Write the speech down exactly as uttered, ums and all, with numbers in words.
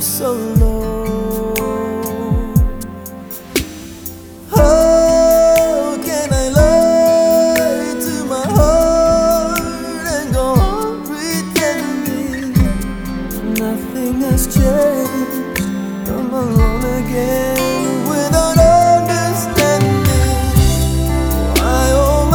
so low. How can I lie to my heart and go on pretending nothing has changed? I'm alone again.